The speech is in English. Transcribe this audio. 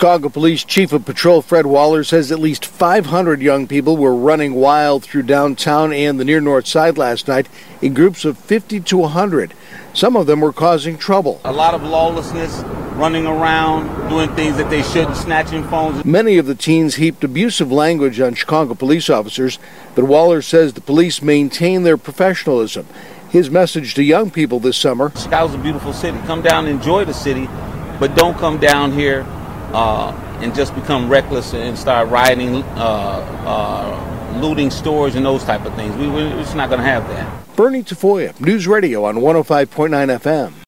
Chicago Police Chief of Patrol Fred Waller says at least 500 young people were running wild through downtown and the near north side last night in groups of 50 to 100. Some of them were causing trouble. A lot of lawlessness, running around, doing things that they shouldn't, snatching phones. Many of the teens heaped abusive language on Chicago police officers, but Waller says the police maintain their professionalism. His message to young people this summer: Chicago's a beautiful city. Come down and enjoy the city, but don't come down here and just become reckless and start rioting, looting stores and those type of things. We're just not going to have that. Bernie Tafoya, News Radio on 105.9 FM.